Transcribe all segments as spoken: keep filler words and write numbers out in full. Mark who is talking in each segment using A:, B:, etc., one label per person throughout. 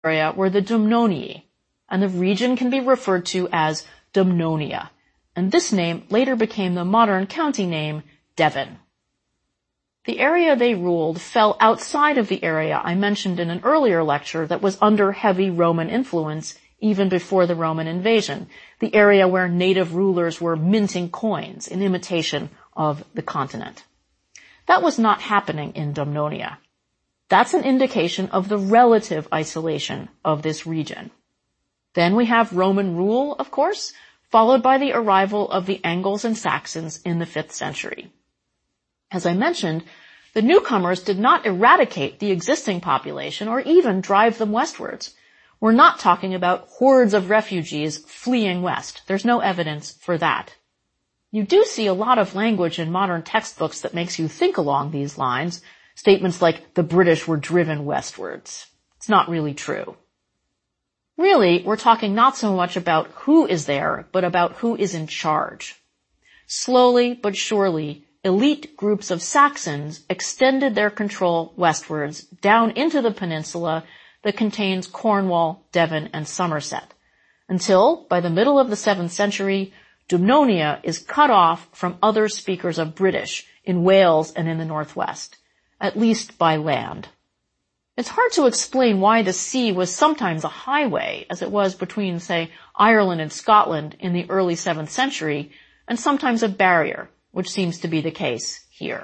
A: area were the Dumnonii, and the region can be referred to as Dumnonia, and this name later became the modern county name Devon. The area they ruled fell outside of the area I mentioned in an earlier lecture that was under heavy Roman influence even before the Roman invasion, the area where native rulers were minting coins in imitation of the continent. That was not happening in Dumnonia. That's an indication of the relative isolation of this region. Then we have Roman rule, of course, followed by the arrival of the Angles and Saxons in the fifth century. As I mentioned, the newcomers did not eradicate the existing population or even drive them westwards. We're not talking about hordes of refugees fleeing west. There's no evidence for that. You do see a lot of language in modern textbooks that makes you think along these lines, statements like the British were driven westwards. It's not really true. Really, we're talking not so much about who is there, but about who is in charge. Slowly but surely, elite groups of Saxons extended their control westwards down into the peninsula that contains Cornwall, Devon, and Somerset, until, by the middle of the seventh century, Dumnonia is cut off from other speakers of British in Wales and in the northwest, at least by land. It's hard to explain why the sea was sometimes a highway, as it was between, say, Ireland and Scotland in the early seventh century, and sometimes a barrier, which seems to be the case here.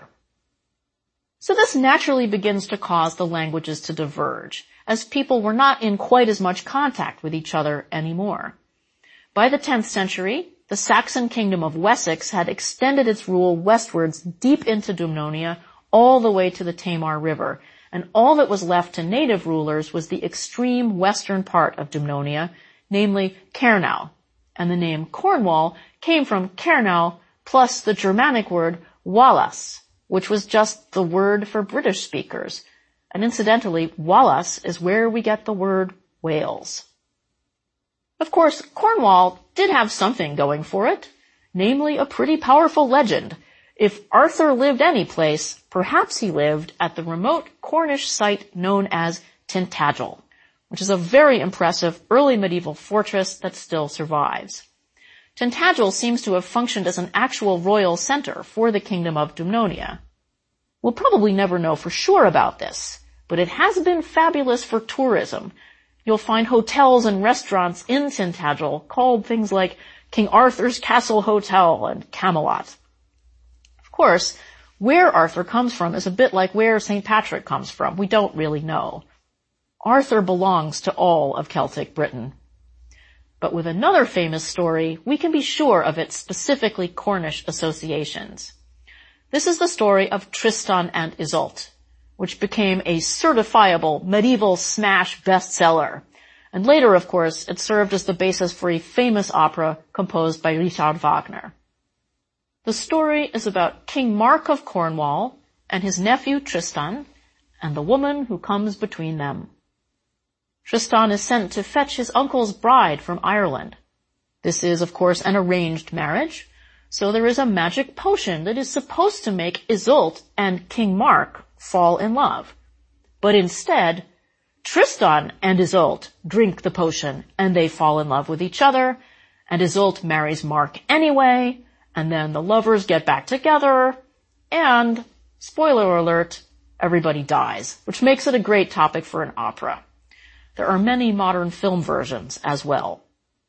A: So this naturally begins to cause the languages to diverge, as people were not in quite as much contact with each other anymore. By the tenth century, the Saxon kingdom of Wessex had extended its rule westwards deep into Dumnonia, all the way to the Tamar River, and all that was left to native rulers was the extreme western part of Dumnonia, namely Caernarfon, and the name Cornwall came from Caernarfon plus the Germanic word Wallace, which was just the word for British speakers. And incidentally, Wallace is where we get the word Wales. Of course, Cornwall did have something going for it, namely a pretty powerful legend. If Arthur lived any place, perhaps he lived at the remote Cornish site known as Tintagel, which is a very impressive early medieval fortress that still survives. Tintagel seems to have functioned as an actual royal center for the kingdom of Dumnonia. We'll probably never know for sure about this, but it has been fabulous for tourism. You'll find hotels and restaurants in Tintagel called things like King Arthur's Castle Hotel and Camelot. Of course, where Arthur comes from is a bit like where Saint Patrick comes from. We don't really know. Arthur belongs to all of Celtic Britain. But with another famous story, we can be sure of its specifically Cornish associations. This is the story of Tristan and Isolde, which became a certifiable medieval smash bestseller. And later, of course, it served as the basis for a famous opera composed by Richard Wagner. The story is about King Mark of Cornwall and his nephew Tristan and the woman who comes between them. Tristan is sent to fetch his uncle's bride from Ireland. This is, of course, an arranged marriage, so there is a magic potion that is supposed to make Isolde and King Mark fall in love. But instead, Tristan and Isolde drink the potion and they fall in love with each other, and Isolde marries Mark anyway, and then the lovers get back together, and, spoiler alert, everybody dies, which makes it a great topic for an opera. There are many modern film versions as well.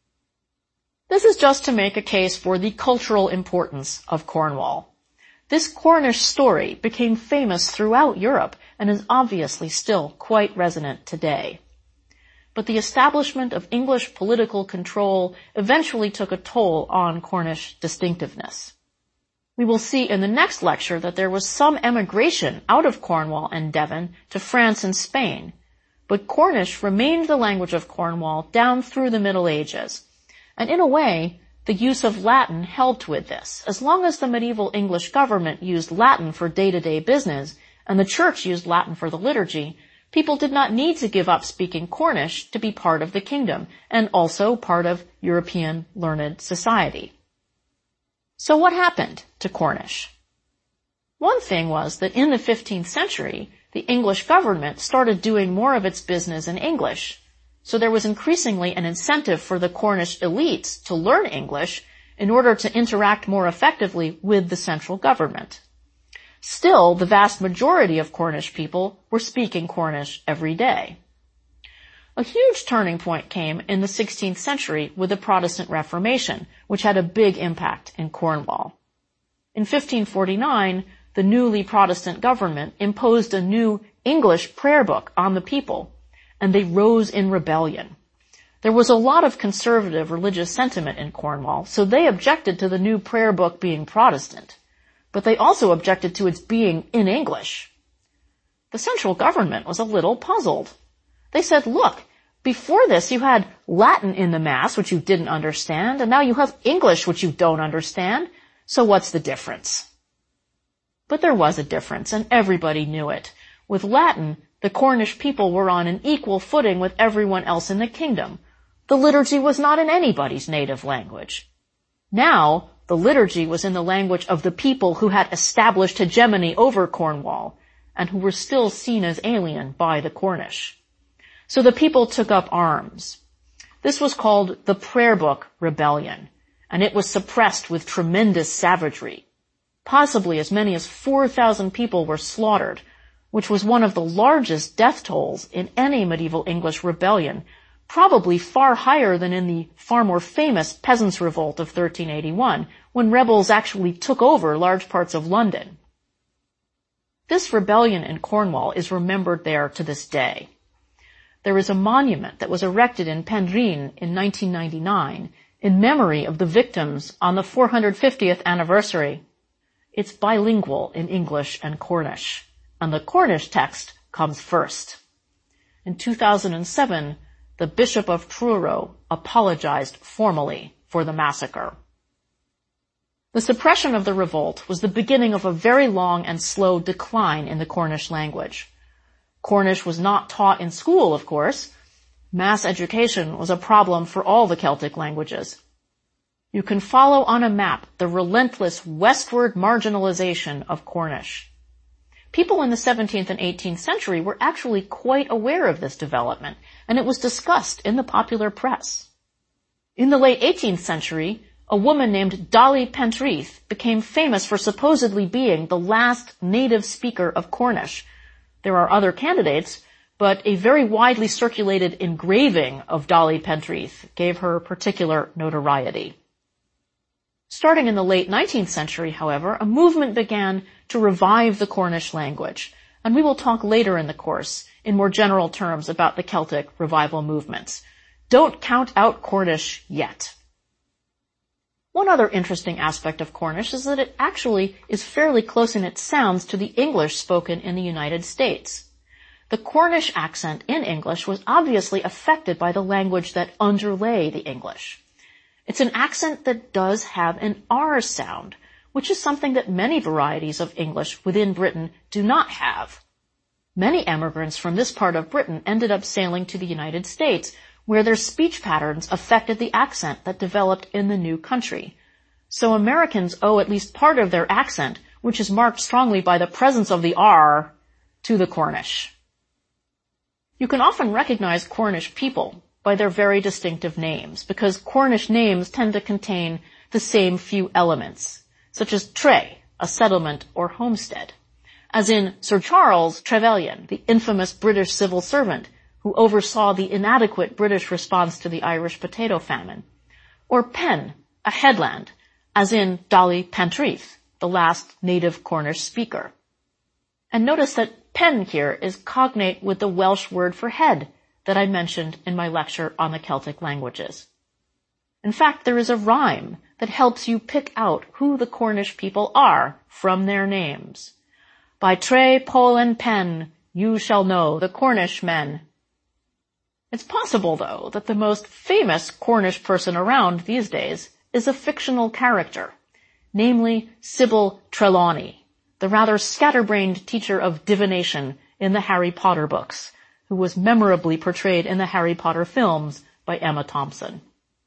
A: This is just to make a case for the cultural importance of Cornwall. This Cornish story became famous throughout Europe and is obviously still quite resonant today. But the establishment of English political control eventually took a toll on Cornish distinctiveness. We will see in the next lecture that there was some emigration out of Cornwall and Devon to France and Spain, but Cornish remained the language of Cornwall down through the Middle Ages. And in a way, the use of Latin helped with this. As long as the medieval English government used Latin for day-to-day business, and the church used Latin for the liturgy, people did not need to give up speaking Cornish to be part of the kingdom, and also part of European learned society. So what happened to Cornish? One thing was that in the fifteenth century, the English government started doing more of its business in English, so there was increasingly an incentive for the Cornish elites to learn English in order to interact more effectively with the central government. Still, the vast majority of Cornish people were speaking Cornish every day. A huge turning point came in the sixteenth century with the Protestant Reformation, which had a big impact in Cornwall. In fifteen forty-nine, the newly Protestant government imposed a new English prayer book on the people, and they rose in rebellion. There was a lot of conservative religious sentiment in Cornwall, so they objected to the new prayer book being Protestant, but they also objected to its being in English. The central government was a little puzzled. They said, look, before this you had Latin in the Mass, which you didn't understand, and now you have English, which you don't understand, so what's the difference? But there was a difference, and everybody knew it. With Latin, the Cornish people were on an equal footing with everyone else in the kingdom. The liturgy was not in anybody's native language. Now, the liturgy was in the language of the people who had established hegemony over Cornwall, and who were still seen as alien by the Cornish. So the people took up arms. This was called the Prayer Book Rebellion, and it was suppressed with tremendous savagery. Possibly as many as four thousand people were slaughtered, which was one of the largest death tolls in any medieval English rebellion, probably far higher than in the far more famous Peasants' Revolt of thirteen eighty-one, when rebels actually took over large parts of London. This rebellion in Cornwall is remembered there to this day. There is a monument that was erected in Penrhyn in nineteen ninety-nine in memory of the victims on the four hundred fiftieth anniversary. It's bilingual in English and Cornish, and the Cornish text comes first. In two thousand seven, the Bishop of Truro apologized formally for the massacre. The suppression of the revolt was the beginning of a very long and slow decline in the Cornish language. Cornish was not taught in school, of course. Mass education was a problem for all the Celtic languages. You can follow on a map the relentless westward marginalization of Cornish. People in the seventeenth and eighteenth century were actually quite aware of this development, and it was discussed in the popular press. In the late eighteenth century, a woman named Dolly Pentreath became famous for supposedly being the last native speaker of Cornish. There are other candidates, but a very widely circulated engraving of Dolly Pentreath gave her particular notoriety. Starting in the late nineteenth century, however, a movement began to revive the Cornish language, and we will talk later in the course in more general terms about the Celtic revival movements. Don't count out Cornish yet. One other interesting aspect of Cornish is that it actually is fairly close in its sounds to the English spoken in the United States. The Cornish accent in English was obviously affected by the language that underlay the English. It's an accent that does have an R sound, which is something that many varieties of English within Britain do not have. Many immigrants from this part of Britain ended up sailing to the United States, where their speech patterns affected the accent that developed in the new country. So Americans owe at least part of their accent, which is marked strongly by the presence of the R, to the Cornish. You can often recognize Cornish people by their very distinctive names, because Cornish names tend to contain the same few elements, such as Tre, a settlement or homestead, as in Sir Charles Trevelyan, the infamous British civil servant who oversaw the inadequate British response to the Irish potato famine, or Pen, a headland, as in Dolly Pentreath, the last native Cornish speaker. And notice that Pen here is cognate with the Welsh word for head that I mentioned in my lecture on the Celtic languages. In fact, there is a rhyme that helps you pick out who the Cornish people are from their names. By Tre, Pol, and Pen, you shall know the Cornish men. It's possible, though, that the most famous Cornish person around these days is a fictional character, namely Sybil Trelawney, the rather scatterbrained teacher of divination in the Harry Potter books, who was memorably portrayed in the Harry Potter films by Emma Thompson.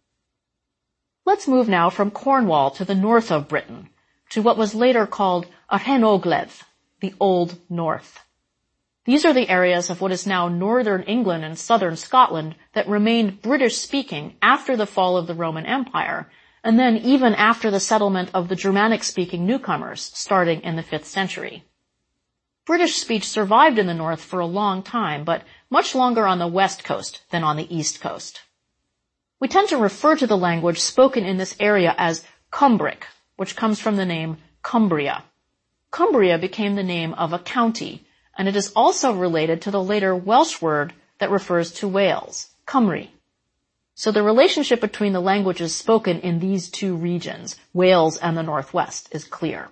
A: Let's move now from Cornwall to the north of Britain, to what was later called Yr Hen Ogledd, the Old North. These are the areas of what is now northern England and southern Scotland that remained British-speaking after the fall of the Roman Empire, and then even after the settlement of the Germanic-speaking newcomers starting in the fifth century. British speech survived in the north for a long time, but much longer on the west coast than on the east coast. We tend to refer to the language spoken in this area as Cumbric, which comes from the name Cumbria. Cumbria became the name of a county, and it is also related to the later Welsh word that refers to Wales, Cymru. So the relationship between the languages spoken in these two regions, Wales and the Northwest, is clear.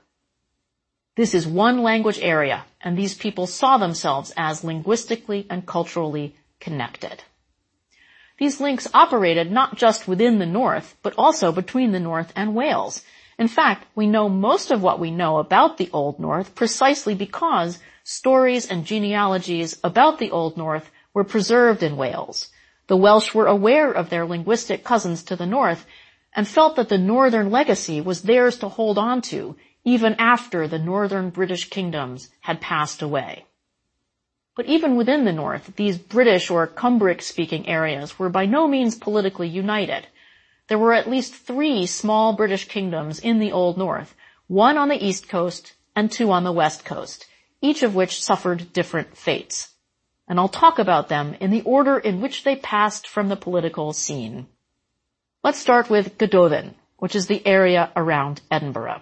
A: This is one language area, and these people saw themselves as linguistically and culturally connected. These links operated not just within the North, but also between the North and Wales. In fact, we know most of what we know about the Old North precisely because stories and genealogies about the Old North were preserved in Wales. The Welsh were aware of their linguistic cousins to the north and felt that the northern legacy was theirs to hold on to even after the northern British kingdoms had passed away. But even within the north, these British or Cumbric-speaking areas were by no means politically united. There were at least three small British kingdoms in the Old North, one on the east coast and two on the west coast, each of which suffered different fates. And I'll talk about them in the order in which they passed from the political scene. Let's start with Gododdin, which is the area around Edinburgh.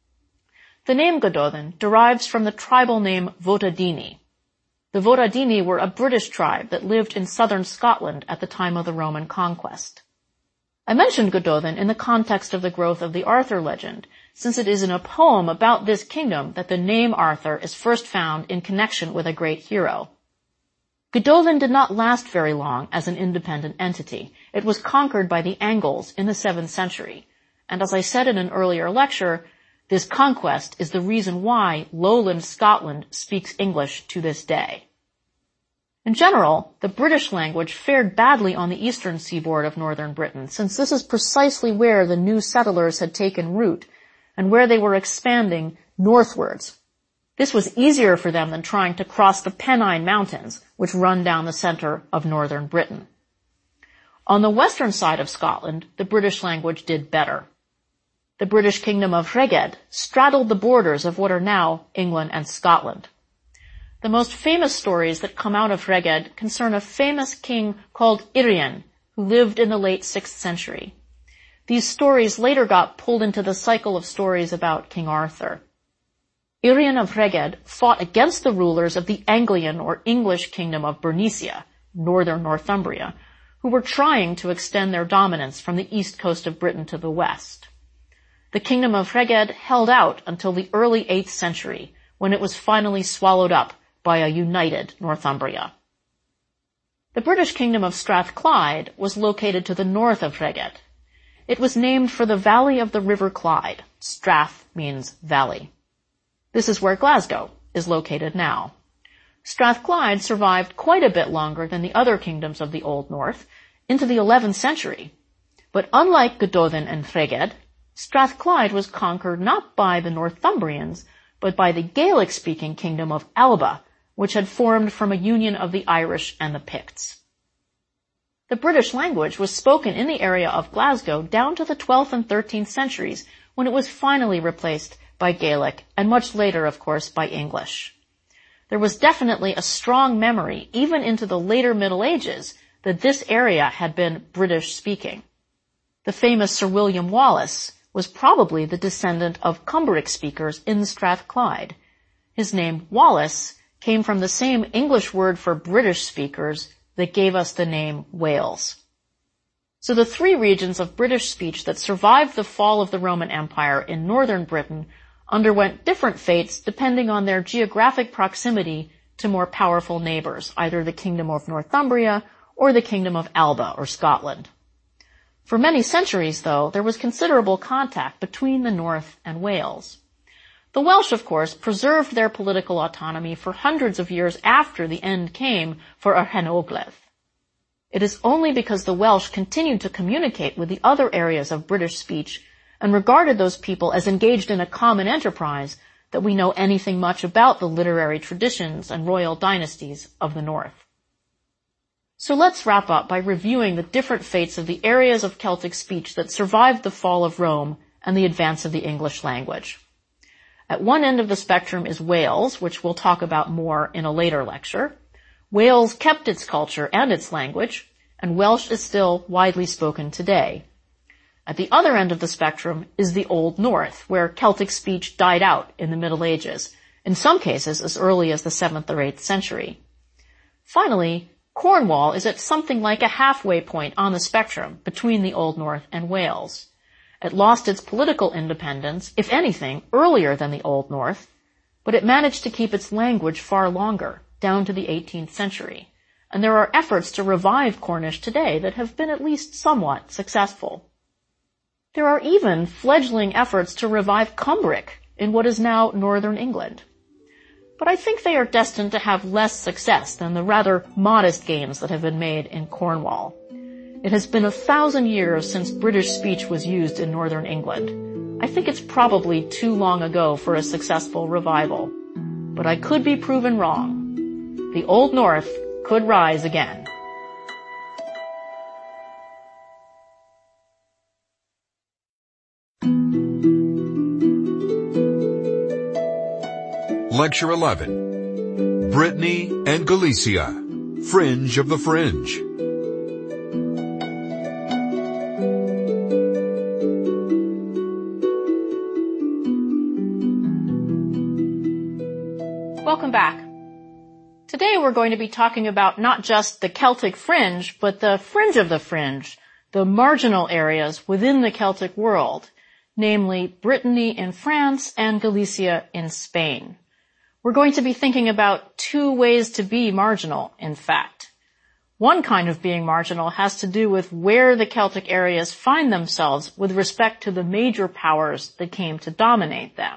A: The name Gododdin derives from the tribal name Votadini. The Votadini were a British tribe that lived in southern Scotland at the time of the Roman conquest. I mentioned Gododdin in the context of the growth of the Arthur legend, since it is in a poem about this kingdom that the name Arthur is first found in connection with a great hero. Gododdin did not last very long as an independent entity. It was conquered by the Angles in the seventh century. And as I said in an earlier lecture, this conquest is the reason why lowland Scotland speaks English to this day. In general, the British language fared badly on the eastern seaboard of northern Britain, since this is precisely where the new settlers had taken root and where they were expanding northwards. This was easier for them than trying to cross the Pennine Mountains, which run down the center of northern Britain. On the western side of Scotland, the British language did better. The British kingdom of Rheged straddled the borders of what are now England and Scotland. The most famous stories that come out of Rheged concern a famous king called Irian, who lived in the late sixth century. These stories later got pulled into the cycle of stories about King Arthur. Irian of Rheged fought against the rulers of the Anglian or English kingdom of Bernicia, northern Northumbria, who were trying to extend their dominance from the east coast of Britain to the west. The kingdom of Rheged held out until the early eighth century, when it was finally swallowed up by a united Northumbria. The British kingdom of Strathclyde was located to the north of Rheged. It was named for the valley of the River Clyde. Strath means valley. This is where Glasgow is located now. Strathclyde survived quite a bit longer than the other kingdoms of the Old North, into the eleventh century. But unlike Gododdin and Rheged, Strathclyde was conquered not by the Northumbrians, but by the Gaelic-speaking kingdom of Alba, which had formed from a union of the Irish and the Picts. The British language was spoken in the area of Glasgow down to the twelfth and thirteenth centuries, when it was finally replaced by Gaelic, and much later, of course, by English. There was definitely a strong memory, even into the later Middle Ages, that this area had been British-speaking. The famous Sir William Wallace was probably the descendant of Cumbric speakers in Strathclyde. His name, Wallace, came from the same English word for British speakers that gave us the name Wales. So the three regions of British speech that survived the fall of the Roman Empire in northern Britain underwent different fates depending on their geographic proximity to more powerful neighbors, either the Kingdom of Northumbria or the Kingdom of Alba or Scotland. For many centuries, though, there was considerable contact between the North and Wales. The Welsh, of course, preserved their political autonomy for hundreds of years after the end came for yr Hen Ogledd. It is only because the Welsh continued to communicate with the other areas of British speech and regarded those people as engaged in a common enterprise that we know anything much about the literary traditions and royal dynasties of the north. So let's wrap up by reviewing the different fates of the areas of Celtic speech that survived the fall of Rome and the advance of the English language. At one end of the spectrum is Wales, which we'll talk about more in a later lecture. Wales kept its culture and its language, and Welsh is still widely spoken today. At the other end of the spectrum is the Old North, where Celtic speech died out in the Middle Ages, in some cases as early as the seventh or eighth century. Finally, Cornwall is at something like a halfway point on the spectrum between the Old North and Wales. It lost its political independence, if anything, earlier than the Old North, but it managed to keep its language far longer, down to the eighteenth century, and there are efforts to revive Cornish today that have been at least somewhat successful. There are even fledgling efforts to revive Cumbric in what is now northern England. But I think they are destined to have less success than the rather modest gains that have been made in Cornwall. It has been a thousand years since British speech was used in northern England. I think it's probably too long ago for a successful revival. But I could be proven wrong. The Old North could rise again.
B: Lecture eleven. Brittany and Galicia, Fringe of the Fringe.
A: Welcome back. Today we're going to be talking about not just the Celtic fringe, but the fringe of the fringe, the marginal areas within the Celtic world, namely Brittany in France and Galicia in Spain. We're going to be thinking about two ways to be marginal, in fact. One kind of being marginal has to do with where the Celtic areas find themselves with respect to the major powers that came to dominate them.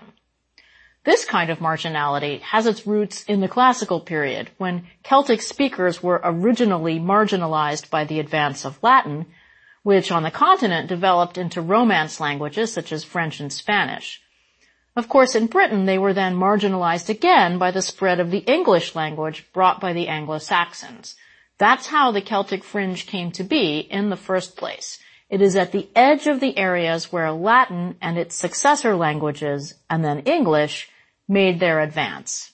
A: This kind of marginality has its roots in the classical period, when Celtic speakers were originally marginalized by the advance of Latin, which on the continent developed into Romance languages such as French and Spanish. Of course, in Britain, they were then marginalized again by the spread of the English language brought by the Anglo-Saxons. That's how the Celtic fringe came to be in the first place. It is at the edge of the areas where Latin and its successor languages, and then English, made their advance.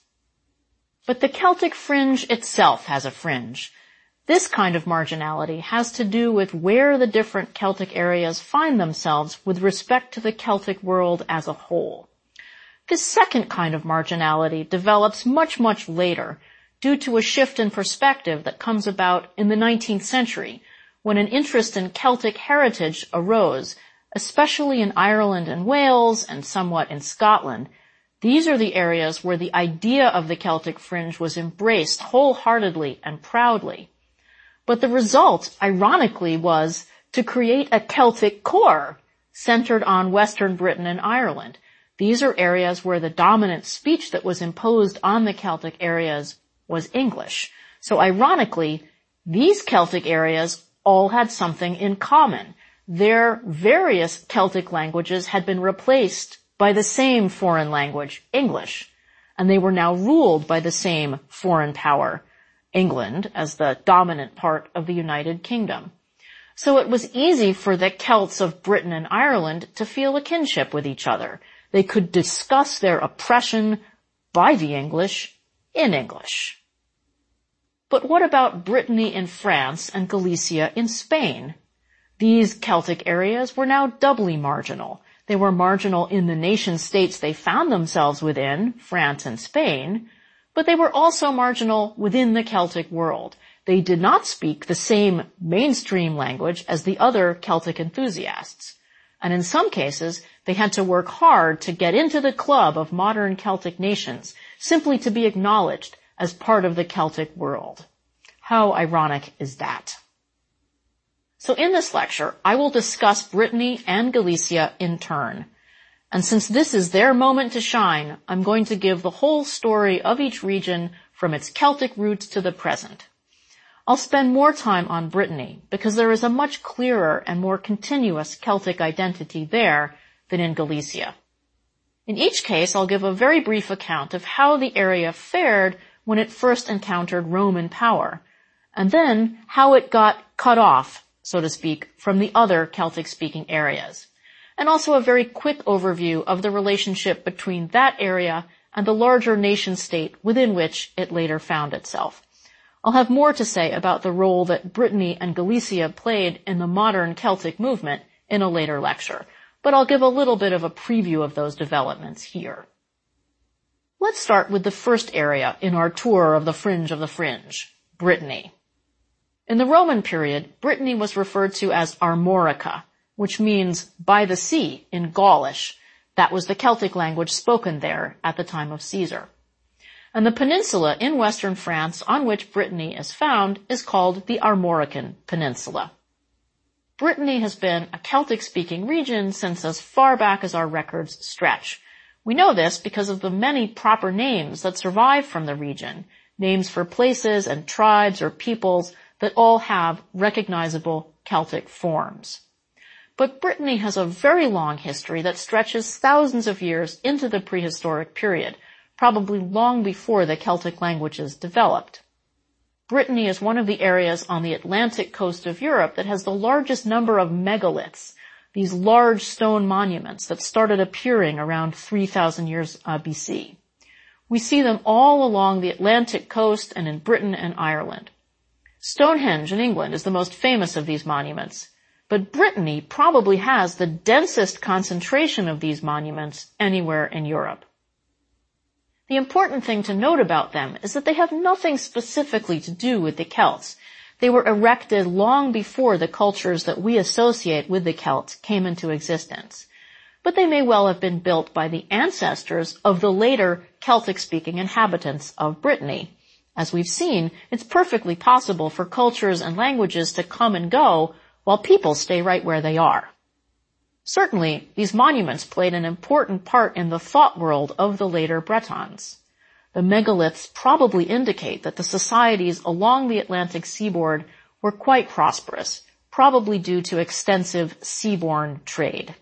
A: But the Celtic fringe itself has a fringe. This kind of marginality has to do with where the different Celtic areas find themselves with respect to the Celtic world as a whole. This second kind of marginality develops much, much later due to a shift in perspective that comes about in the nineteenth century when an interest in Celtic heritage arose, especially in Ireland and Wales and somewhat in Scotland. These are the areas where the idea of the Celtic fringe was embraced wholeheartedly and proudly. But the result, ironically, was to create a Celtic core centered on Western Britain and Ireland. These are areas where the dominant speech that was imposed on the Celtic areas was English. So ironically, these Celtic areas all had something in common. Their various Celtic languages had been replaced by the same foreign language, English, and they were now ruled by the same foreign power, England, as the dominant part of the United Kingdom. So it was easy for the Celts of Britain and Ireland to feel a kinship with each other. They could discuss their oppression by the English in English. But what about Brittany in France and Galicia in Spain? These Celtic areas were now doubly marginal. They were marginal in the nation-states they found themselves within, France and Spain, but they were also marginal within the Celtic world. They did not speak the same mainstream language as the other Celtic enthusiasts. And in some cases, they had to work hard to get into the club of modern Celtic nations, simply to be acknowledged as part of the Celtic world. How ironic is that? So in this lecture, I will discuss Brittany and Galicia in turn. And since this is their moment to shine, I'm going to give the whole story of each region from its Celtic roots to the present. I'll spend more time on Brittany because there is a much clearer and more continuous Celtic identity there than in Galicia. In each case, I'll give a very brief account of how the area fared when it first encountered Roman power, and then how it got cut off, so to speak, from the other Celtic-speaking areas, and also a very quick overview of the relationship between that area and the larger nation-state within which it later found itself. I'll have more to say about the role that Brittany and Galicia played in the modern Celtic movement in a later lecture, but I'll give a little bit of a preview of those developments here. Let's start with the first area in our tour of the fringe of the fringe, Brittany. In the Roman period, Brittany was referred to as Armorica, which means by the sea in Gaulish. That was the Celtic language spoken there at the time of Caesar. And the peninsula in western France on which Brittany is found is called the Armorican Peninsula. Brittany has been a Celtic-speaking region since as far back as our records stretch. We know this because of the many proper names that survive from the region, names for places and tribes or peoples that all have recognizable Celtic forms. But Brittany has a very long history that stretches thousands of years into the prehistoric period, probably long before the Celtic languages developed. Brittany is one of the areas on the Atlantic coast of Europe that has the largest number of megaliths, these large stone monuments that started appearing around three thousand years uh, B C. We see them all along the Atlantic coast and in Britain and Ireland. Stonehenge in England is the most famous of these monuments, but Brittany probably has the densest concentration of these monuments anywhere in Europe. The important thing to note about them is that they have nothing specifically to do with the Celts. They were erected long before the cultures that we associate with the Celts came into existence. But they may well have been built by the ancestors of the later Celtic-speaking inhabitants of Brittany. As we've seen, it's perfectly possible for cultures and languages to come and go while people stay right where they are. Certainly, these monuments played an important part in the thought world of the later Bretons. The megaliths probably indicate that the societies along the Atlantic seaboard were quite prosperous, probably due to extensive seaborne trade.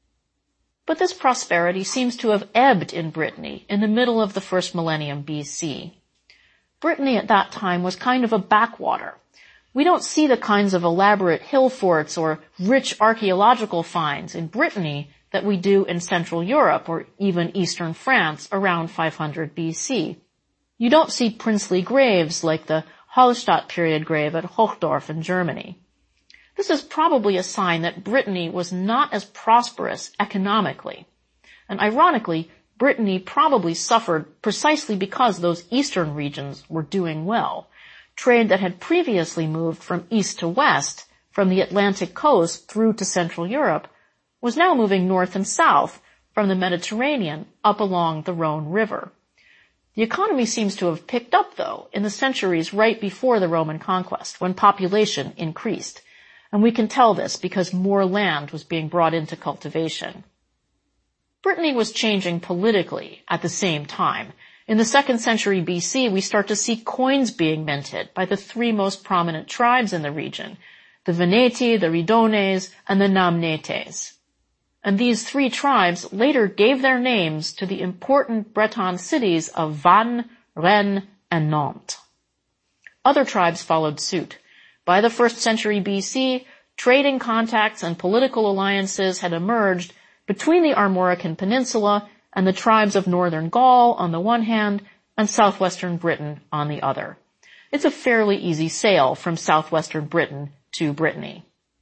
A: But this prosperity seems to have ebbed in Brittany in the middle of the first millennium B C. Brittany at that time was kind of a backwater. We don't see the kinds of elaborate hill forts or rich archaeological finds in Brittany that we do in Central Europe or even Eastern France around five hundred B C. You don't see princely graves like the Hallstatt period grave at Hochdorf in Germany. This is probably a sign that Brittany was not as prosperous economically. And ironically, Brittany probably suffered precisely because those eastern regions were doing well. Trade that had previously moved from east to west, from the Atlantic coast through to Central Europe, was now moving north and south from the Mediterranean up along the Rhone River. The economy seems to have picked up, though, in the centuries right before the Roman conquest, when population increased. And we can tell this because more land was being brought into cultivation. Brittany was changing politically at the same time. In the second century B C, we start to see coins being minted by the three most prominent tribes in the region, the Veneti, the Ridones, and the Namnetes. And these three tribes later gave their names to the important Breton cities of Vannes, Rennes, and Nantes. Other tribes followed suit. By the first century B C, trading contacts and political alliances had emerged between the Armorican Peninsula and the tribes of northern Gaul on the one hand and southwestern Britain on the other. It's a fairly easy sail from southwestern Britain to Brittany.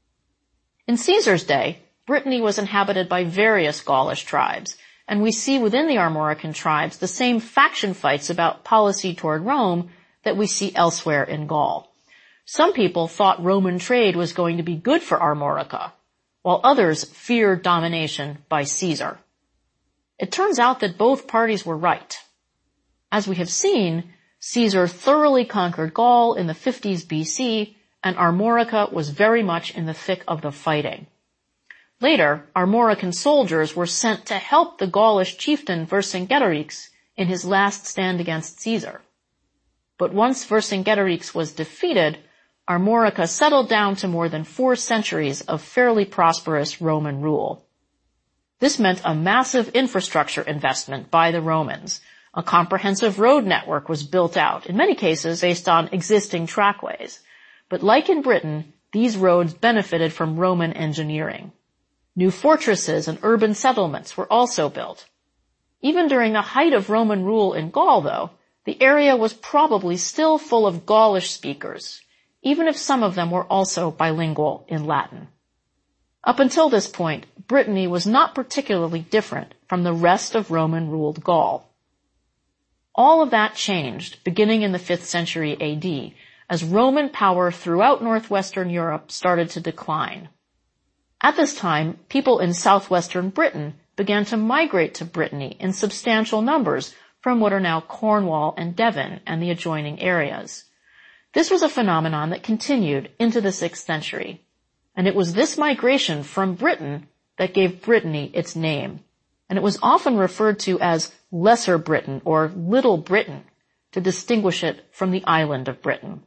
A: In Caesar's day, Brittany was inhabited by various Gaulish tribes, and we see within the Armorican tribes the same faction fights about policy toward Rome that we see elsewhere in Gaul. Some people thought Roman trade was going to be good for Armorica, while others feared domination by Caesar. It turns out that both parties were right. As we have seen, Caesar thoroughly conquered Gaul in the fifties B C, and Armorica was very much in the thick of the fighting. Later, Armorican soldiers were sent to help the Gaulish chieftain Vercingetorix in his last stand against Caesar. But once Vercingetorix was defeated, Armorica settled down to more than four centuries of fairly prosperous Roman rule. This meant a massive infrastructure investment by the Romans. A comprehensive road network was built out, in many cases based on existing trackways. But like in Britain, these roads benefited from Roman engineering. New fortresses and urban settlements were also built. Even during the height of Roman rule in Gaul, though, the area was probably still full of Gaulish speakers, even if some of them were also bilingual in Latin. Up until this point, Brittany was not particularly different from the rest of Roman-ruled Gaul. All of that changed beginning in the fifth century A D as Roman power throughout northwestern Europe started to decline. At this time, people in southwestern Britain began to migrate to Brittany in substantial numbers from what are now Cornwall and Devon and the adjoining areas. This was a phenomenon that continued into the sixth century, and it was this migration from Britain that gave Brittany its name, and it was often referred to as Lesser Britain or Little Britain to distinguish it from the island of Britain.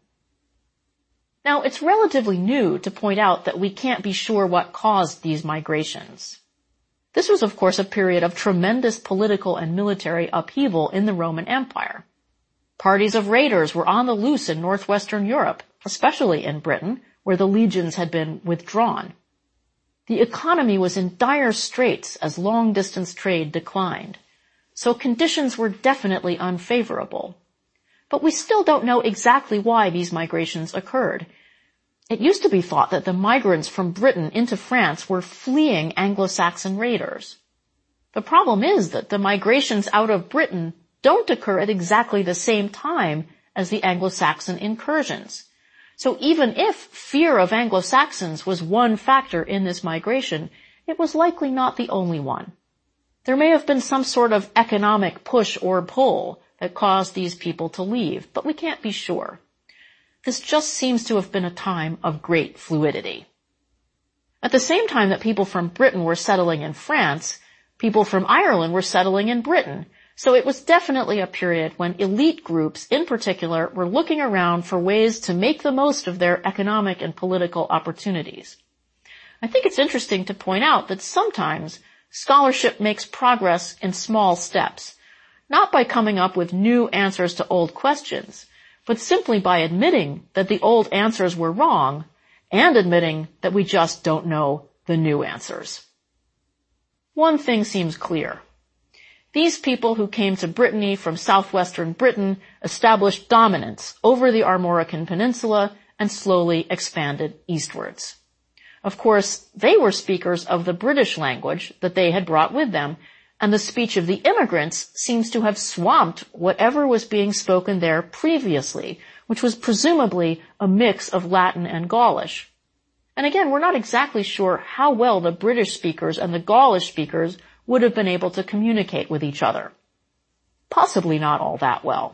A: Now, it's relatively new to point out that we can't be sure what caused these migrations. This was, of course, a period of tremendous political and military upheaval in the Roman Empire. Parties of raiders were on the loose in northwestern Europe, especially in Britain, where the legions had been withdrawn. The economy was in dire straits as long-distance trade declined, so conditions were definitely unfavorable. But we still don't know exactly why these migrations occurred. It used to be thought that the migrants from Britain into France were fleeing Anglo-Saxon raiders. The problem is that the migrations out of Britain don't occur at exactly the same time as the Anglo-Saxon incursions. So even if fear of Anglo-Saxons was one factor in this migration, it was likely not the only one. There may have been some sort of economic push or pull that caused these people to leave, but we can't be sure. This just seems to have been a time of great fluidity. At the same time that people from Britain were settling in France, people from Ireland were settling in Britain, so it was definitely a period when elite groups in particular were looking around for ways to make the most of their economic and political opportunities. I think it's interesting to point out that sometimes scholarship makes progress in small steps, not by coming up with new answers to old questions, but simply by admitting that the old answers were wrong and admitting that we just don't know the new answers. One thing seems clear. These people who came to Brittany from southwestern Britain established dominance over the Armorican Peninsula and slowly expanded eastwards. Of course, they were speakers of the British language that they had brought with them, and the speech of the immigrants seems to have swamped whatever was being spoken there previously, which was presumably a mix of Latin and Gaulish. And again, we're not exactly sure how well the British speakers and the Gaulish speakers would have been able to communicate with each other. Possibly not all that well.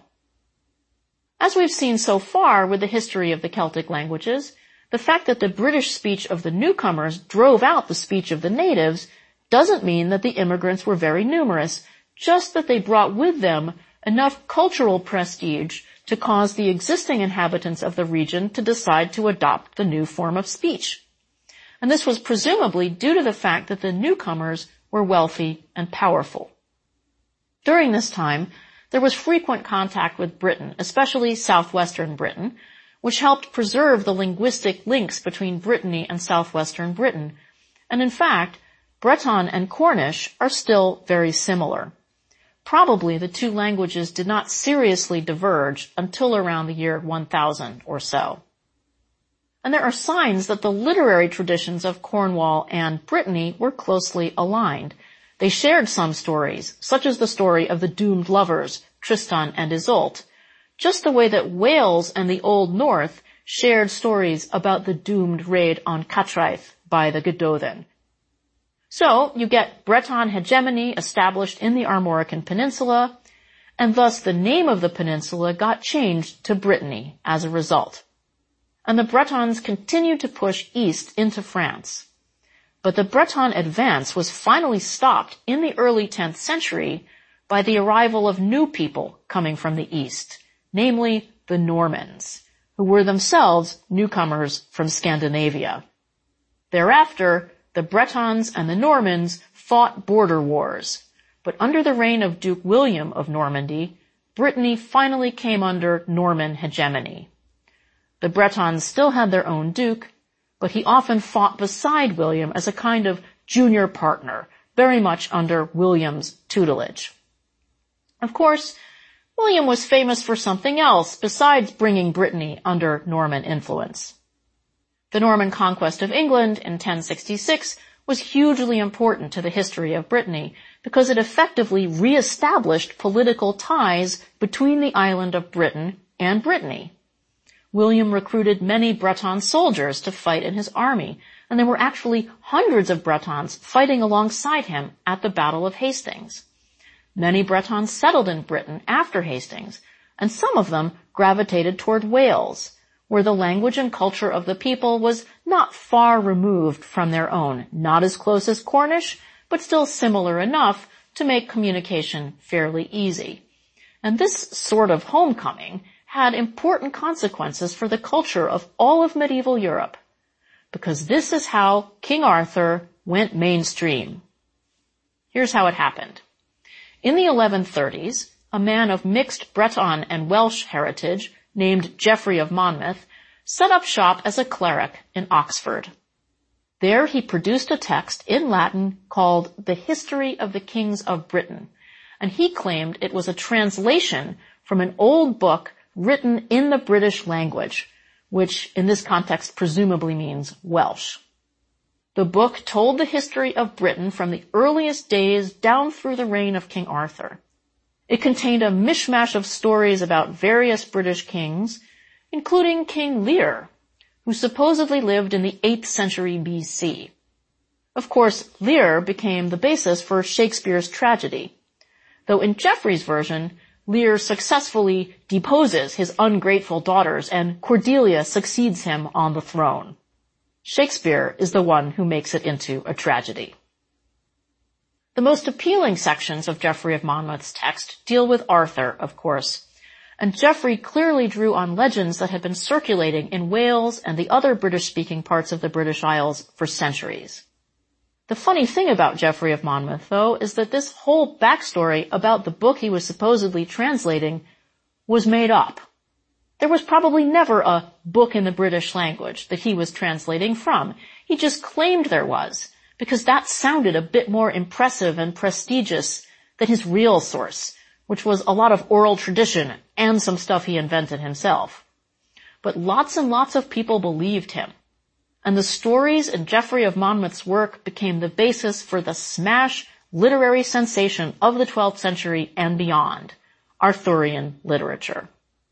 A: As we've seen so far with the history of the Celtic languages, the fact that the British speech of the newcomers drove out the speech of the natives doesn't mean that the immigrants were very numerous, just that they brought with them enough cultural prestige to cause the existing inhabitants of the region to decide to adopt the new form of speech. And this was presumably due to the fact that the newcomers were wealthy and powerful. During this time, there was frequent contact with Britain, especially southwestern Britain, which helped preserve the linguistic links between Brittany and southwestern Britain. And in fact, Breton and Cornish are still very similar. Probably the two languages did not seriously diverge until around the year one thousand or so. And there are signs that the literary traditions of Cornwall and Brittany were closely aligned. They shared some stories, such as the story of the doomed lovers, Tristan and Isolde, just the way that Wales and the Old North shared stories about the doomed raid on Catraeth by the Gododdin. So you get Breton hegemony established in the Armorican Peninsula, and thus the name of the peninsula got changed to Brittany as a result. And the Bretons continued to push east into France. But the Breton advance was finally stopped in the early tenth century by the arrival of new people coming from the east, namely the Normans, who were themselves newcomers from Scandinavia. Thereafter, The Bretons and the Normans fought border wars, but under the reign of Duke William of Normandy, Brittany finally came under Norman hegemony. The Bretons still had their own duke, but he often fought beside William as a kind of junior partner, very much under William's tutelage. Of course, William was famous for something else besides bringing Brittany under Norman influence. The Norman conquest of England in ten sixty-six was hugely important to the history of Brittany because it effectively re-established political ties between the island of Britain and Brittany. William recruited many Breton soldiers to fight in his army, and there were actually hundreds of Bretons fighting alongside him at the Battle of Hastings. Many Bretons settled in Britain after Hastings, and some of them gravitated toward Wales, where the language and culture of the people was not far removed from their own, not as close as Cornish, but still similar enough to make communication fairly easy. And this sort of homecoming had important consequences for the culture of all of medieval Europe, because this is how King Arthur went mainstream. Here's how it happened. In the eleven thirties, a man of mixed Breton and Welsh heritage named Geoffrey of Monmouth set up shop as a cleric in Oxford. There he produced a text in Latin called The History of the Kings of Britain, and he claimed it was a translation from an old book written in the British language, which in this context presumably means Welsh. The book told the history of Britain from the earliest days down through the reign of King Arthur. It contained a mishmash of stories about various British kings, including King Lear, who supposedly lived in the eighth century B C. Of course, Lear became the basis for Shakespeare's tragedy, though in Geoffrey's version, Lear successfully deposes his ungrateful daughters and Cordelia succeeds him on the throne. Shakespeare is the one who makes it into a tragedy. The most appealing sections of Geoffrey of Monmouth's text deal with Arthur, of course, and Geoffrey clearly drew on legends that had been circulating in Wales and the other British-speaking parts of the British Isles for centuries. The funny thing about Geoffrey of Monmouth, though, is that this whole backstory about the book he was supposedly translating was made up. There was probably never a book in the British language that he was translating from. He just claimed there was, because that sounded a bit more impressive and prestigious than his real source, which was a lot of oral tradition and some stuff he invented himself. But lots and lots of people believed him, and the stories in Geoffrey of Monmouth's work became the basis for the smash literary sensation of the twelfth century and beyond, Arthurian literature.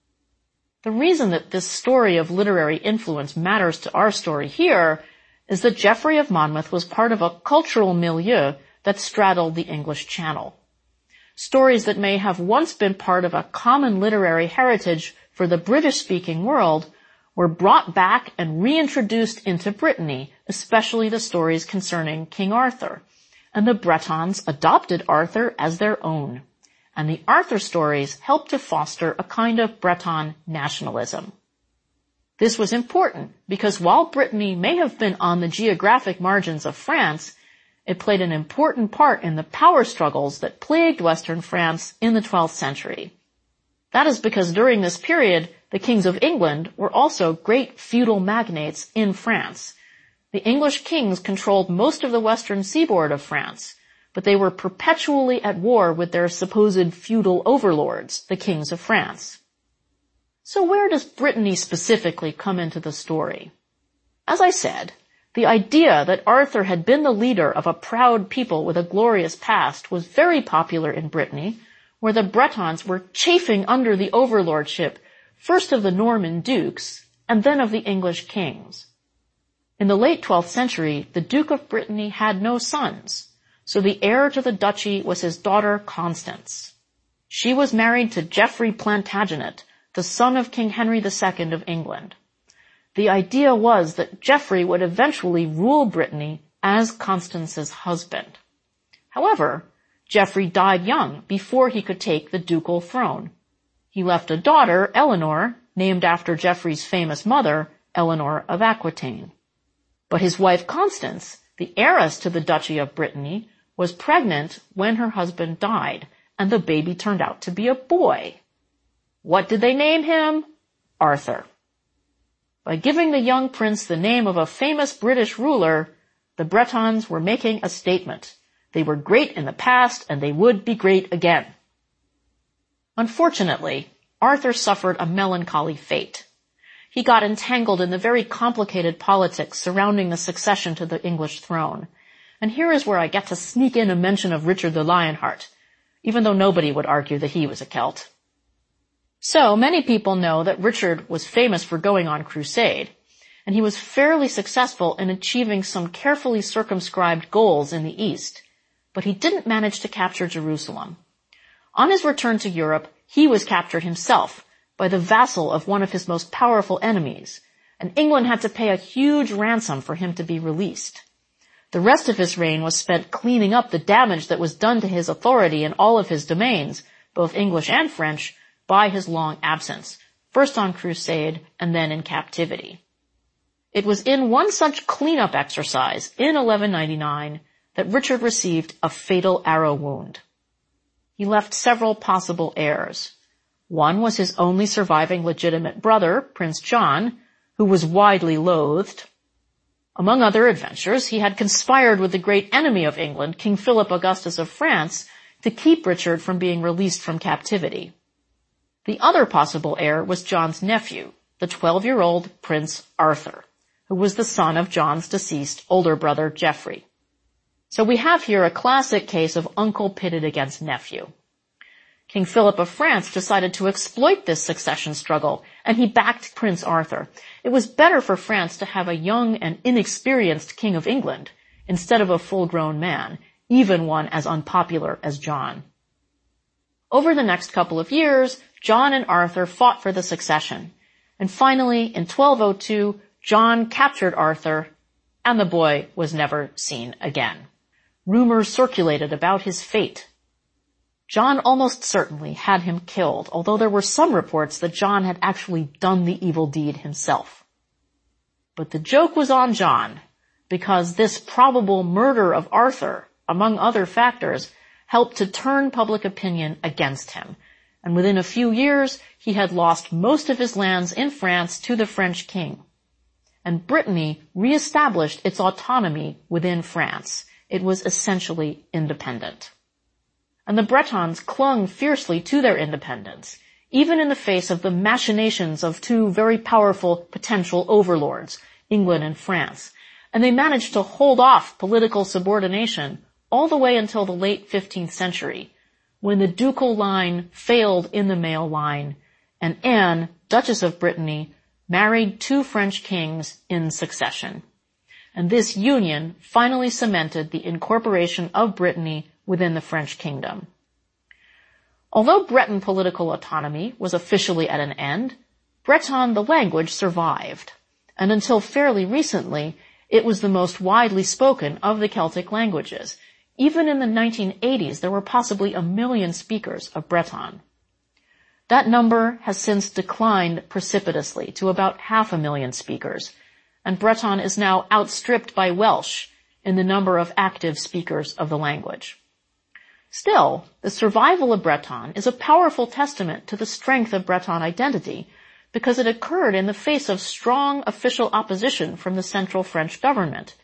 A: The reason that this story of literary influence matters to our story here is that Geoffrey of Monmouth was part of a cultural milieu that straddled the English Channel. Stories that may have once been part of a common literary heritage for the British-speaking world were brought back and reintroduced into Brittany, especially the stories concerning King Arthur, and the Bretons adopted Arthur as their own. And the Arthur stories helped to foster a kind of Breton nationalism. This was important because while Brittany may have been on the geographic margins of France, it played an important part in the power struggles that plagued Western France in the twelfth century. That is because during this period, the kings of England were also great feudal magnates in France. The English kings controlled most of the western seaboard of France, but they were perpetually at war with their supposed feudal overlords, the kings of France. So where does Brittany specifically come into the story? As I said, the idea that Arthur had been the leader of a proud people with a glorious past was very popular in Brittany, where the Bretons were chafing under the overlordship first of the Norman dukes and then of the English kings. In the late twelfth century, the Duke of Brittany had no sons, so the heir to the duchy was his daughter Constance. She was married to Geoffrey Plantagenet, the son of King Henry the Second of England. The idea was that Geoffrey would eventually rule Brittany as Constance's husband. However, Geoffrey died young before he could take the ducal throne. He left a daughter, Eleanor, named after Geoffrey's famous mother, Eleanor of Aquitaine. But his wife Constance, The heiress to the Duchy of Brittany was pregnant when her husband died, and the baby turned out to be a boy. What did they name him? Arthur. By giving the young prince the name of a famous British ruler, the Bretons were making a statement. They were great in the past, and they would be great again. Unfortunately, Arthur suffered a melancholy fate. He got entangled in the very complicated politics surrounding the succession to the English throne. And here is where I get to sneak in a mention of Richard the Lionheart, even though nobody would argue that he was a Celt. So many people know that Richard was famous for going on crusade, and he was fairly successful in achieving some carefully circumscribed goals in the East, but he didn't manage to capture Jerusalem. On his return to Europe, he was captured himself by the vassal of one of his most powerful enemies, and England had to pay a huge ransom for him to be released. The rest of his reign was spent cleaning up the damage that was done to his authority in all of his domains, both English and French, by his long absence, first on crusade and then in captivity. It was in one such cleanup exercise in eleven ninety-nine that Richard received a fatal arrow wound. He left several possible heirs. One was his only surviving legitimate brother, Prince John, who was widely loathed. Among other adventures, he had conspired with the great enemy of England, King Philip Augustus of France, to keep Richard from being released from captivity. The other possible heir was John's nephew, the twelve-year-old Prince Arthur, who was the son of John's deceased older brother Geoffrey. So we have here a classic case of uncle pitted against nephew. King Philip of France decided to exploit this succession struggle, and he backed Prince Arthur. It was better for France to have a young and inexperienced King of England instead of a full-grown man, even one as unpopular as John. Over the next couple of years, John and Arthur fought for the succession, and finally, in twelve oh two, John captured Arthur, and the boy was never seen again. Rumors circulated about his fate. John almost certainly had him killed, although there were some reports that John had actually done the evil deed himself. But the joke was on John, because this probable murder of Arthur, among other factors, helped to turn public opinion against him, and within a few years he had lost most of his lands in France to the French king. And Brittany re-established its autonomy within France. It was essentially independent. And the Bretons clung fiercely to their independence, even in the face of the machinations of two very powerful potential overlords, England and France, and they managed to hold off political subordination all the way until the late fifteenth century, when the ducal line failed in the male line, and Anne, Duchess of Brittany, married two French kings in succession. And this union finally cemented the incorporation of Brittany within the French kingdom. Although Breton political autonomy was officially at an end, Breton the language survived, and until fairly recently, it was the most widely spoken of the Celtic languages. Even in the nineteen eighties, there were possibly a million speakers of Breton. That number has since declined precipitously to about half a million speakers, and Breton is now outstripped by Welsh in the number of active speakers of the language. Still, the survival of Breton is a powerful testament to the strength of Breton identity, because it occurred in the face of strong official opposition from the central French government.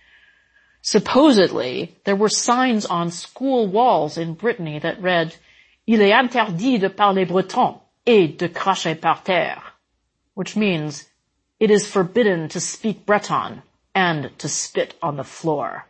A: Supposedly, there were signs on school walls in Brittany that read, "Il est interdit de parler breton et de cracher par terre," which means, it is forbidden to speak Breton and to spit on the floor.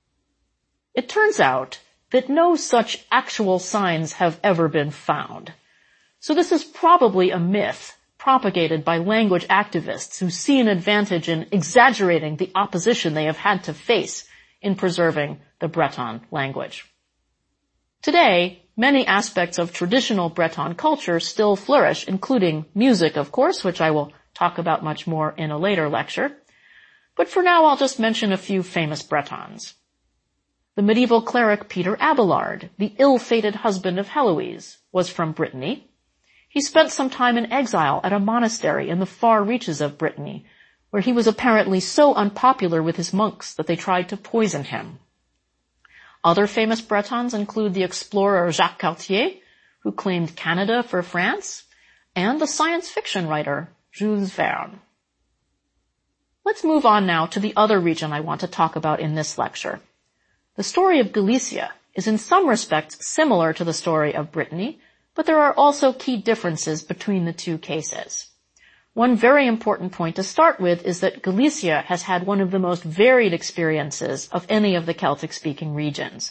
A: It turns out that no such actual signs have ever been found. So this is probably a myth propagated by language activists who see an advantage in exaggerating the opposition they have had to face in preserving the Breton language. Today, many aspects of traditional Breton culture still flourish, including music, of course, which I will talk about much more in a later lecture. But for now, I'll just mention a few famous Bretons. The medieval cleric Peter Abelard, the ill-fated husband of Heloise, was from Brittany. He spent some time in exile at a monastery in the far reaches of Brittany, where he was apparently so unpopular with his monks that they tried to poison him. Other famous Bretons include the explorer Jacques Cartier, who claimed Canada for France, and the science fiction writer Jules Verne. Let's move on now to the other region I want to talk about in this lecture. The story of Galicia is in some respects similar to the story of Brittany, but there are also key differences between the two cases. One very important point to start with is that Galicia has had one of the most varied experiences of any of the Celtic-speaking regions.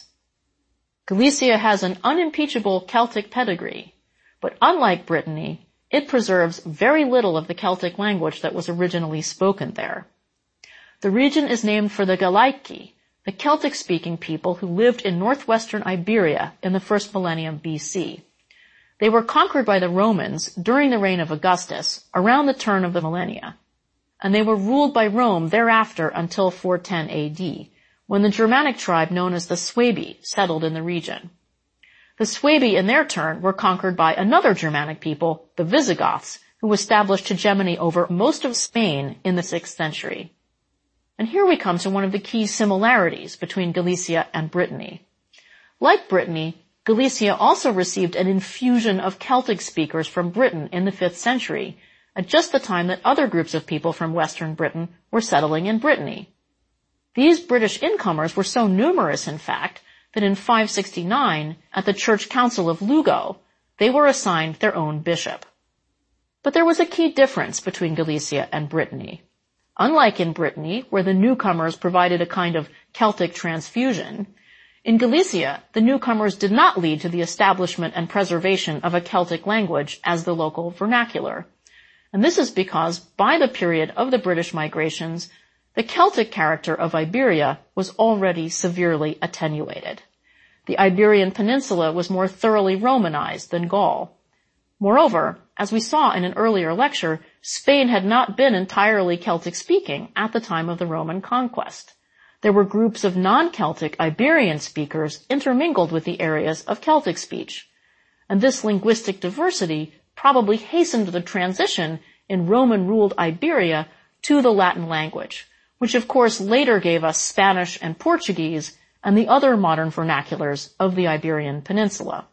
A: Galicia has an unimpeachable Celtic pedigree, but unlike Brittany, it preserves very little of the Celtic language that was originally spoken there. The region is named for the Galaiki, the Celtic-speaking people who lived in northwestern Iberia in the first millennium B C. They were conquered by the Romans during the reign of Augustus, around the turn of the millennia, and they were ruled by Rome thereafter until four ten A D, when the Germanic tribe known as the Suebi settled in the region. The Suebi, in their turn, were conquered by another Germanic people, the Visigoths, who established hegemony over most of Spain in the sixth century. And here we come to one of the key similarities between Galicia and Brittany. Like Brittany, Galicia also received an infusion of Celtic speakers from Britain in the fifth century, at just the time that other groups of people from western Britain were settling in Brittany. These British incomers were so numerous, in fact, that in five sixty-nine, at the Church Council of Lugo, they were assigned their own bishop. But there was a key difference between Galicia and Brittany. Unlike in Brittany, where the newcomers provided a kind of Celtic transfusion, in Galicia, the newcomers did not lead to the establishment and preservation of a Celtic language as the local vernacular. And this is because, by the period of the British migrations, the Celtic character of Iberia was already severely attenuated. The Iberian Peninsula was more thoroughly Romanized than Gaul. Moreover, as we saw in an earlier lecture, Spain had not been entirely Celtic-speaking at the time of the Roman conquest. There were groups of non-Celtic Iberian speakers intermingled with the areas of Celtic speech, and this linguistic diversity probably hastened the transition in Roman-ruled Iberia to the Latin language, which of course later gave us Spanish and Portuguese and the other modern vernaculars of the Iberian Peninsula.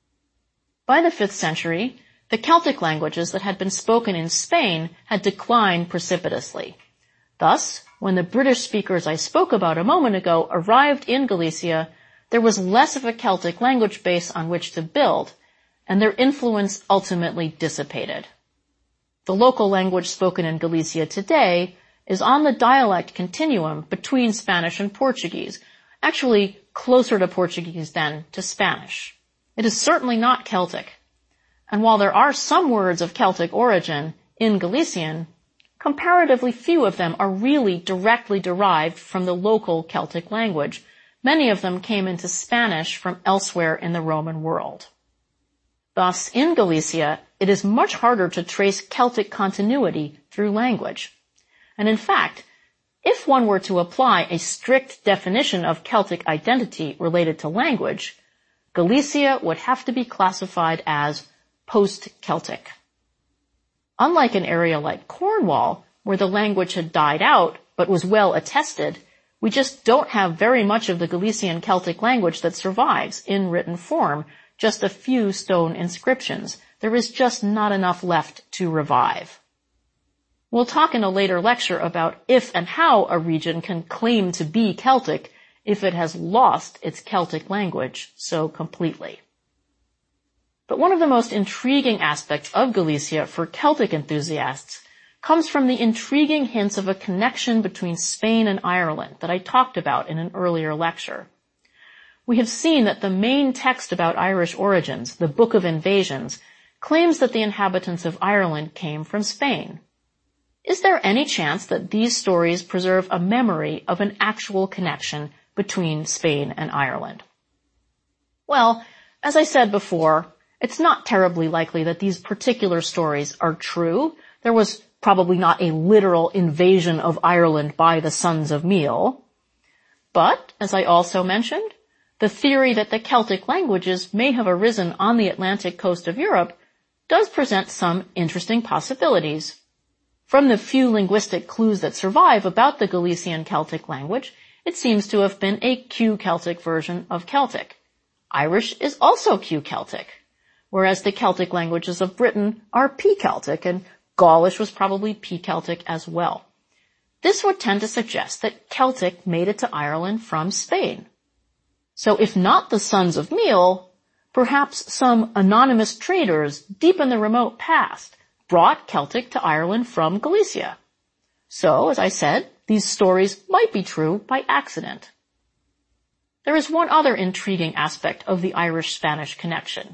A: By the fifth century, the Celtic languages that had been spoken in Spain had declined precipitously. Thus, when the British speakers I spoke about a moment ago arrived in Galicia, there was less of a Celtic language base on which to build, and their influence ultimately dissipated. The local language spoken in Galicia today is on the dialect continuum between Spanish and Portuguese, actually closer to Portuguese than to Spanish. It is certainly not Celtic, and while there are some words of Celtic origin in Galician, comparatively few of them are really directly derived from the local Celtic language. Many of them came into Spanish from elsewhere in the Roman world. Thus, in Galicia, it is much harder to trace Celtic continuity through language. And in fact, if one were to apply a strict definition of Celtic identity related to language, Galicia would have to be classified as post-Celtic. Unlike an area like Cornwall, where the language had died out but was well attested, we just don't have very much of the Galician Celtic language that survives in written form, just a few stone inscriptions. There is just not enough left to revive. We'll talk in a later lecture about if and how a region can claim to be Celtic if it has lost its Celtic language so completely. But one of the most intriguing aspects of Galicia for Celtic enthusiasts comes from the intriguing hints of a connection between Spain and Ireland that I talked about in an earlier lecture. We have seen that the main text about Irish origins, the Book of Invasions, claims that the inhabitants of Ireland came from Spain. Is there any chance that these stories preserve a memory of an actual connection between Spain and Ireland? Well, as I said before, it's not terribly likely that these particular stories are true. There was probably not a literal invasion of Ireland by the Sons of Meal. But, as I also mentioned, the theory that the Celtic languages may have arisen on the Atlantic coast of Europe does present some interesting possibilities. From the few linguistic clues that survive about the Galician Celtic language, it seems to have been a Q-Celtic version of Celtic. Irish is also Q-Celtic, whereas the Celtic languages of Britain are P-Celtic, and Gaulish was probably P-Celtic as well. This would tend to suggest that Celtic made it to Ireland from Spain. So if not the sons of Meal, perhaps some anonymous traders deep in the remote past brought Celtic to Ireland from Galicia. So, as I said, these stories might be true by accident. There is one other intriguing aspect of the Irish-Spanish connection.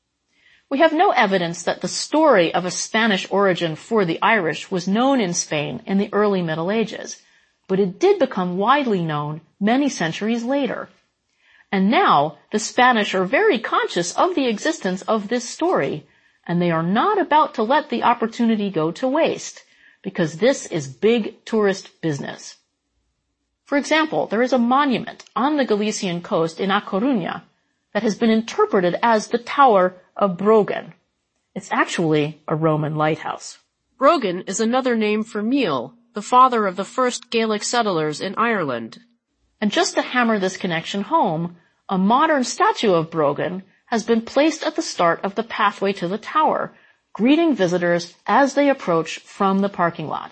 A: We have no evidence that the story of a Spanish origin for the Irish was known in Spain in the early Middle Ages, but it did become widely known many centuries later. And now the Spanish are very conscious of the existence of this story, and they are not about to let the opportunity go to waste, because this is big tourist business. For example, there is a monument on the Galician coast in A Coruña that has been interpreted as the Tower of Brogan. It's actually a Roman lighthouse.
C: Brogan is another name for Meal, the father of the first Gaelic settlers in Ireland.
A: And just to hammer this connection home, a modern statue of Brogan has been placed at the start of the pathway to the tower, greeting visitors as they approach from the parking lot.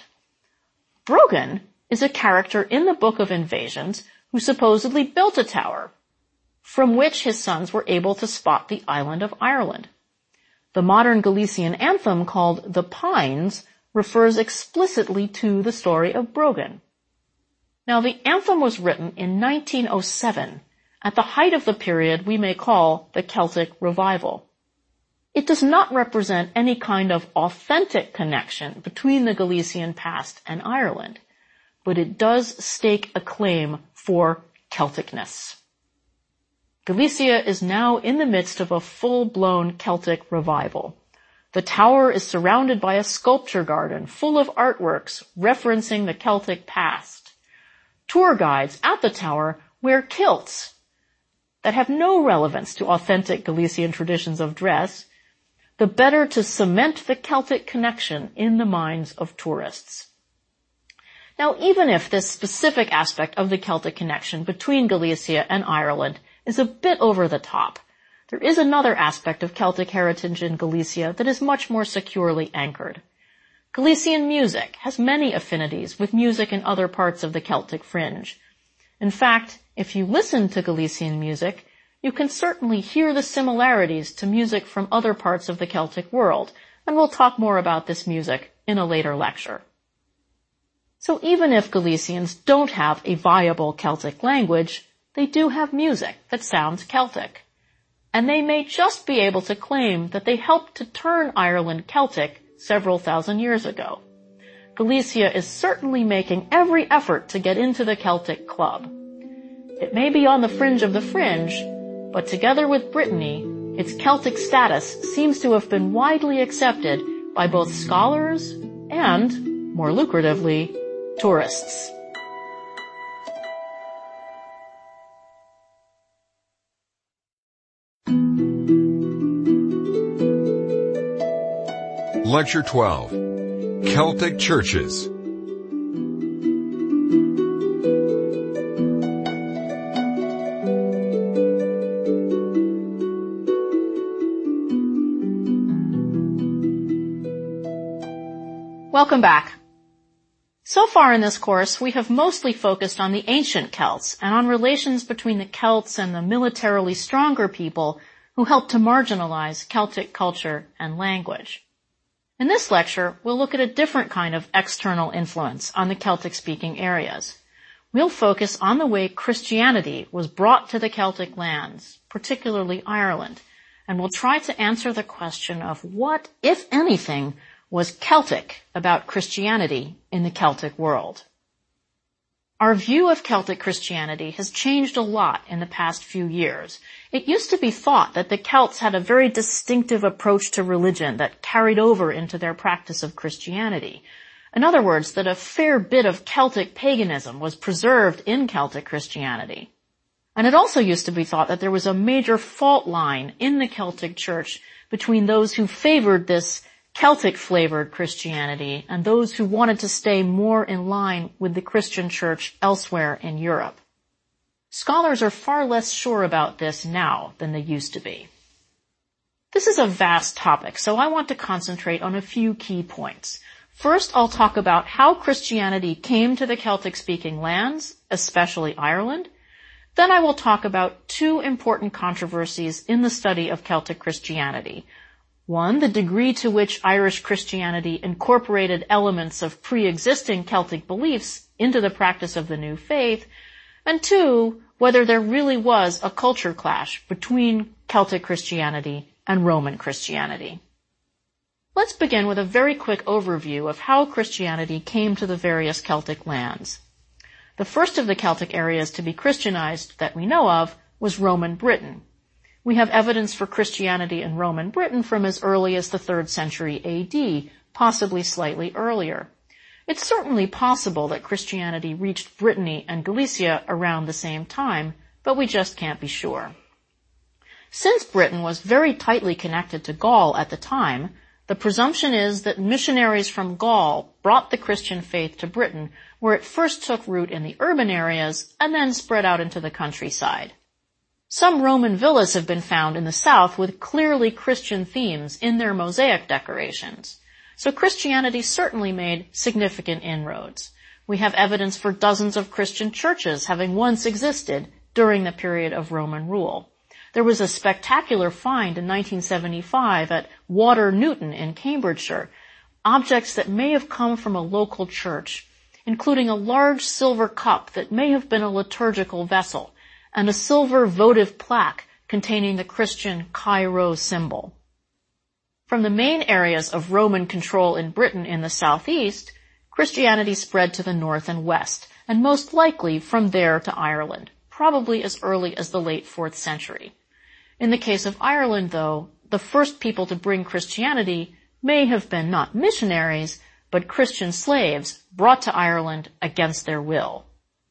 A: Brogan is a character in the Book of Invasions who supposedly built a tower, from which his sons were able to spot the island of Ireland. The modern Galician anthem called The Pines refers explicitly to the story of Brogan. Now, the anthem was written in nineteen oh seven, at the height of the period we may call the Celtic Revival. It does not represent any kind of authentic connection between the Galician past and Ireland, but it does stake a claim for Celticness. Galicia is now in the midst of a full-blown Celtic revival. The tower is surrounded by a sculpture garden full of artworks referencing the Celtic past. Tour guides at the tower wear kilts that have no relevance to authentic Galician traditions of dress, the better to cement the Celtic connection in the minds of tourists. Now, even if this specific aspect of the Celtic connection between Galicia and Ireland is a bit over the top, there is another aspect of Celtic heritage in Galicia that is much more securely anchored. Galician music has many affinities with music in other parts of the Celtic fringe. In fact, if you listen to Galician music, you can certainly hear the similarities to music from other parts of the Celtic world, and we'll talk more about this music in a later lecture. So even if Galicians don't have a viable Celtic language, they do have music that sounds Celtic. And they may just be able to claim that they helped to turn Ireland Celtic several thousand years ago. Galicia is certainly making every effort to get into the Celtic club. It may be on the fringe of the fringe, but together with Brittany, its Celtic status seems to have been widely accepted by both scholars and, more lucratively, tourists.
B: Lecture twelve. Celtic Churches.
A: Welcome back. So far in this course, we have mostly focused on the ancient Celts and on relations between the Celts and the militarily stronger people who helped to marginalize Celtic culture and language. In this lecture, we'll look at a different kind of external influence on the Celtic-speaking areas. We'll focus on the way Christianity was brought to the Celtic lands, particularly Ireland, and we'll try to answer the question of what, if anything, was Celtic about Christianity in the Celtic world. Our view of Celtic Christianity has changed a lot in the past few years. It used to be thought that the Celts had a very distinctive approach to religion that carried over into their practice of Christianity. In other words, that a fair bit of Celtic paganism was preserved in Celtic Christianity. And it also used to be thought that there was a major fault line in the Celtic Church between those who favored this Celtic-flavored Christianity and those who wanted to stay more in line with the Christian church elsewhere in Europe. Scholars are far less sure about this now than they used to be. This is a vast topic, so I want to concentrate on a few key points. First, I'll talk about how Christianity came to the Celtic-speaking lands, especially Ireland. Then I will talk about two important controversies in the study of Celtic Christianity. One, the degree to which Irish Christianity incorporated elements of pre-existing Celtic beliefs into the practice of the new faith, and two, whether there really was a culture clash between Celtic Christianity and Roman Christianity. Let's begin with a very quick overview of how Christianity came to the various Celtic lands. The first of the Celtic areas to be Christianized that we know of was Roman Britain. We have evidence for Christianity in Roman Britain from as early as the third century A D, possibly slightly earlier. It's certainly possible that Christianity reached Brittany and Galicia around the same time, but we just can't be sure. Since Britain was very tightly connected to Gaul at the time, the presumption is that missionaries from Gaul brought the Christian faith to Britain, where it first took root in the urban areas and then spread out into the countryside. Some Roman villas have been found in the south with clearly Christian themes in their mosaic decorations. So Christianity certainly made significant inroads. We have evidence for dozens of Christian churches having once existed during the period of Roman rule. There was a spectacular find in nineteen seventy-five at Water Newton in Cambridgeshire, objects that may have come from a local church, including a large silver cup that may have been a liturgical vessel, and a silver votive plaque containing the Christian Chi Rho symbol. From the main areas of Roman control in Britain in the southeast, Christianity spread to the north and west, and most likely from there to Ireland, probably as early as the late fourth century. In the case of Ireland, though, the first people to bring Christianity may have been not missionaries, but Christian slaves brought to Ireland against their will.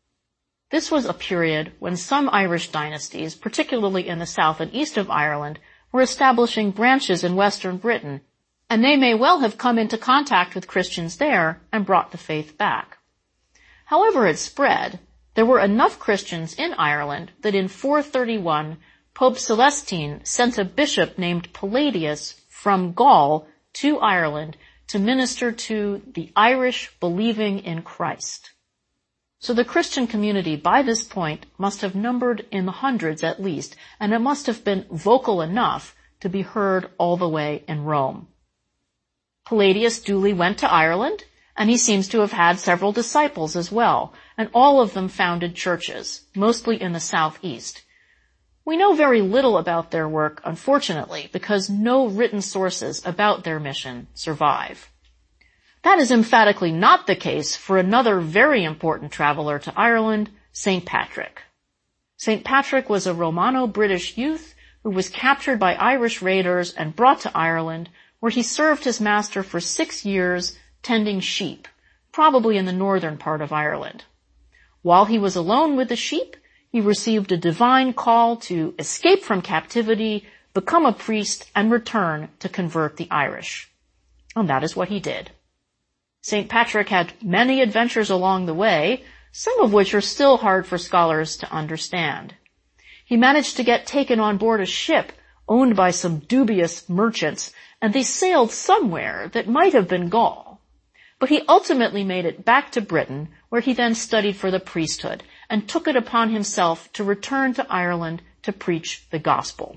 A: This was a period when some Irish dynasties, particularly in the south and east of Ireland, were establishing branches in western Britain, and they may well have come into contact with Christians there and brought the faith back. However it spread, there were enough Christians in Ireland that in four thirty-one, Pope Celestine sent a bishop named Palladius from Gaul to Ireland to minister to the Irish believing in Christ. So the Christian community by this point must have numbered in the hundreds at least, and it must have been vocal enough to be heard all the way in Rome. Palladius duly went to Ireland, and he seems to have had several disciples as well, and all of them founded churches, mostly in the southeast. We know very little about their work, unfortunately, because no written sources about their mission survive. That is emphatically not the case for another very important traveler to Ireland, Saint Patrick. Saint Patrick was a Romano-British youth who was captured by Irish raiders and brought to Ireland, where he served his master for six years tending sheep, probably in the northern part of Ireland. While he was alone with the sheep, he received a divine call to escape from captivity, become a priest, and return to convert the Irish. And that is what he did. Saint Patrick had many adventures along the way, some of which are still hard for scholars to understand. He managed to get taken on board a ship owned by some dubious merchants, and they sailed somewhere that might have been Gaul. But he ultimately made it back to Britain, where he then studied for the priesthood, and took it upon himself to return to Ireland to preach the gospel.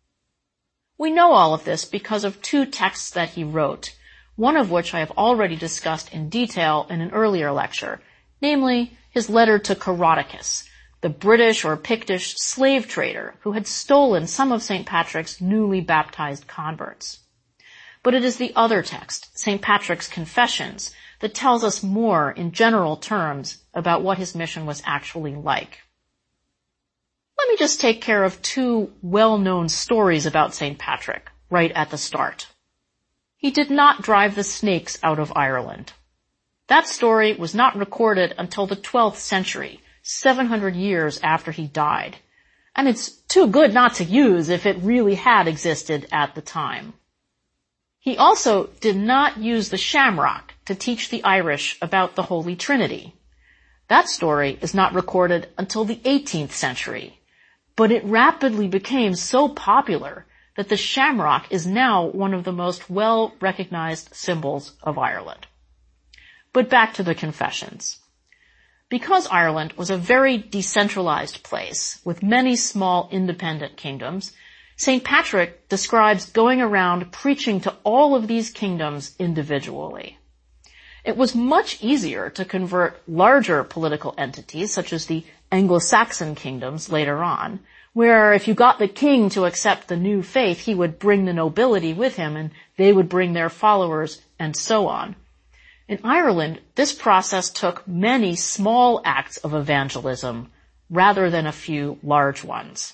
A: We know all of this because of two texts that he wrote, one of which I have already discussed in detail in an earlier lecture, namely his letter to Coroticus, the British or Pictish slave trader who had stolen some of Saint Patrick's newly baptized converts. But it is the other text, Saint Patrick's Confessions, that tells us more in general terms about what his mission was actually like. Let me just take care of two well-known stories about Saint Patrick right at the start. He did not drive the snakes out of Ireland. That story was not recorded until the twelfth century, seven hundred years after he died, and it's too good not to use if it really had existed at the time. He also did not use the shamrock to teach the Irish about the Holy Trinity. That story is not recorded until the eighteenth century, but it rapidly became so popular that the shamrock is now one of the most well-recognized symbols of Ireland. But back to the Confessions. Because Ireland was a very decentralized place with many small independent kingdoms, Saint Patrick describes going around preaching to all of these kingdoms individually. It was much easier to convert larger political entities, such as the Anglo-Saxon kingdoms later on, where if you got the king to accept the new faith, he would bring the nobility with him and they would bring their followers and so on. In Ireland, this process took many small acts of evangelism rather than a few large ones.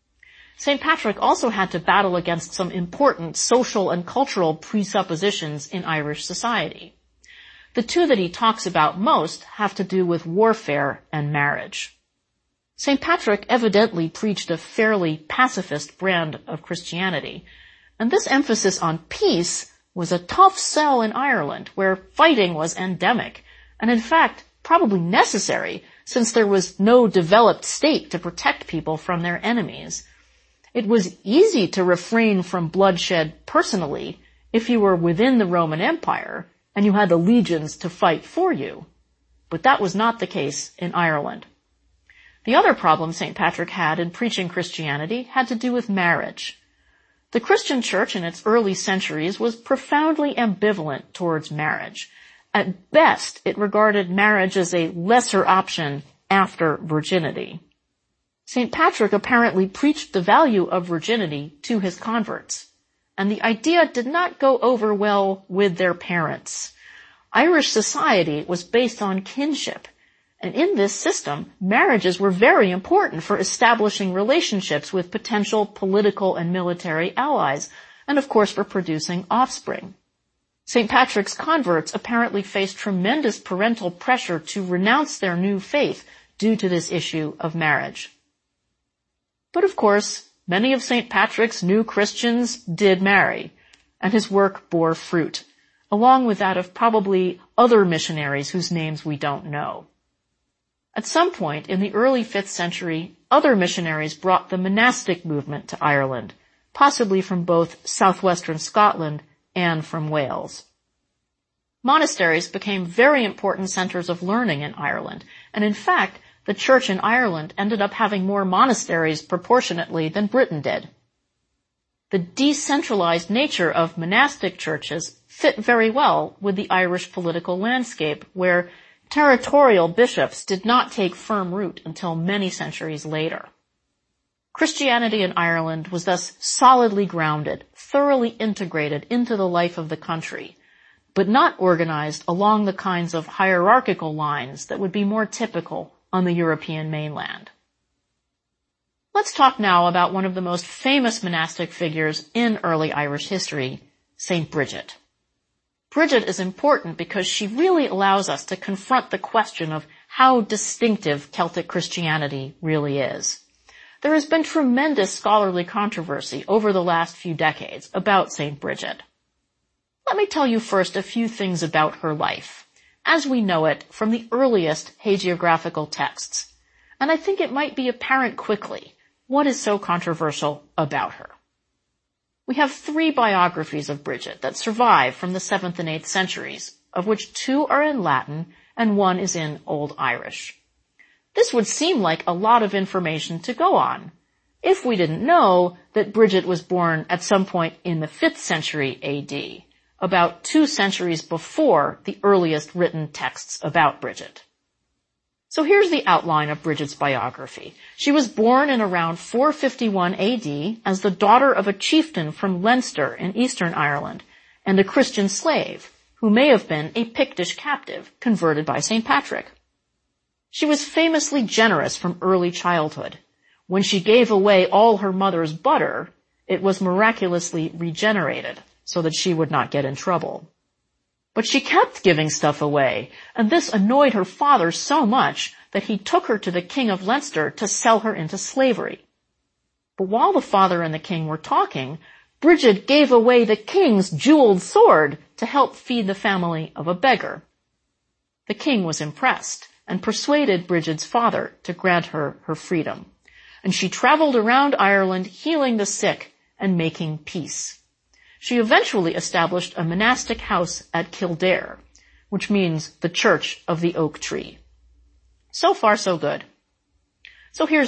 A: Saint Patrick also had to battle against some important social and cultural presuppositions in Irish society. The two that he talks about most have to do with warfare and marriage. Saint Patrick evidently preached a fairly pacifist brand of Christianity, and this emphasis on peace was a tough sell in Ireland, where fighting was endemic, and in fact, probably necessary, since there was no developed state to protect people from their enemies. It was easy to refrain from bloodshed personally if you were within the Roman Empire and you had the legions to fight for you. But that was not the case in Ireland. The other problem Saint Patrick had in preaching Christianity had to do with marriage. The Christian church in its early centuries was profoundly ambivalent towards marriage. At best, it regarded marriage as a lesser option after virginity. Saint Patrick apparently preached the value of virginity to his converts, and the idea did not go over well with their parents. Irish society was based on kinship, and in this system, marriages were very important for establishing relationships with potential political and military allies, and of course for producing offspring. Saint Patrick's converts apparently faced tremendous parental pressure to renounce their new faith due to this issue of marriage. But of course, many of Saint Patrick's new Christians did marry, and his work bore fruit, along with that of probably other missionaries whose names we don't know. At some point in the early fifth century, other missionaries brought the monastic movement to Ireland, possibly from both southwestern Scotland and from Wales. Monasteries became very important centers of learning in Ireland, and in fact, the church in Ireland ended up having more monasteries proportionately than Britain did. The decentralized nature of monastic churches fit very well with the Irish political landscape, where territorial bishops did not take firm root until many centuries later. Christianity in Ireland was thus solidly grounded, thoroughly integrated into the life of the country, but not organized along the kinds of hierarchical lines that would be more typical on the European mainland. Let's talk now about one of the most famous monastic figures in early Irish history, Saint Bridget. Bridget is important because she really allows us to confront the question of how distinctive Celtic Christianity really is. There has been tremendous scholarly controversy over the last few decades about Saint Bridget. Let me tell you first a few things about her life, as we know it from the earliest hagiographical texts, and I think it might be apparent quickly what is so controversial about her. We have three biographies of Bridget that survive from the seventh and eighth centuries, of which two are in Latin and one is in Old Irish. This would seem like a lot of information to go on, if we didn't know that Bridget was born at some point in the fifth century A D, about two centuries before the earliest written texts about Bridget. So here's the outline of Bridget's biography. She was born in around four fifty-one A D as the daughter of a chieftain from Leinster in Eastern Ireland and a Christian slave who may have been a Pictish captive converted by Saint Patrick. She was famously generous from early childhood. When she gave away all her mother's butter, it was miraculously regenerated so that she would not get in trouble. But she kept giving stuff away, and this annoyed her father so much that he took her to the king of Leinster to sell her into slavery. But while the father and the king were talking, Brigid gave away the king's jeweled sword to help feed the family of a beggar. The king was impressed and persuaded Brigid's father to grant her her freedom, and she traveled around Ireland healing the sick and making peace. She eventually established a monastic house at Kildare, which means the Church of the Oak Tree. So far, so good. So here's